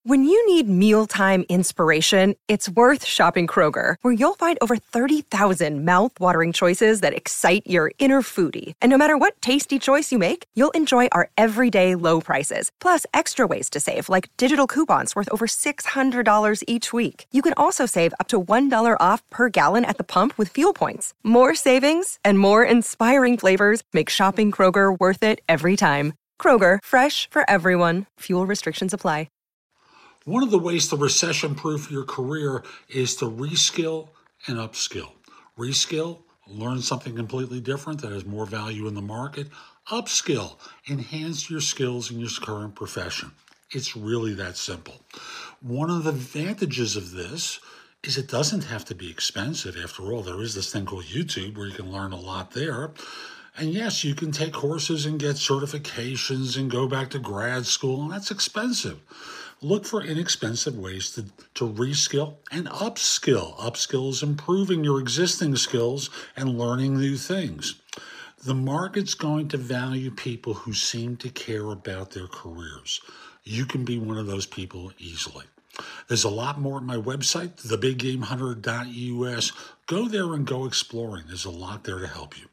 When you need mealtime inspiration, it's worth shopping Kroger, where you'll find over 30,000 mouth-watering choices that excite your inner foodie. And no matter what tasty choice you make, you'll enjoy our everyday low prices, plus extra ways to save, like digital coupons worth over $600 each week. You can also save up to $1 off per gallon at the pump with fuel points. More savings and more inspiring flavors make shopping Kroger worth it every time. Kroger, fresh for everyone. Fuel restrictions apply. One of the ways to recession-proof your career is to reskill and upskill. Reskill, learn something completely different that has more value in the market. Upskill, enhance your skills in your current profession. It's really that simple. One of the advantages of this is it doesn't have to be expensive. After all, there is this thing called YouTube where you can learn a lot there. And yes, you can take courses and get certifications and go back to grad school, and that's expensive. Look for inexpensive ways to reskill and upskill. Upskill is improving your existing skills and learning new things. The market's going to value people who seem to care about their careers. You can be one of those people easily. There's a lot more at my website, thebiggamehunter.us. Go there and go exploring. There's a lot there to help you.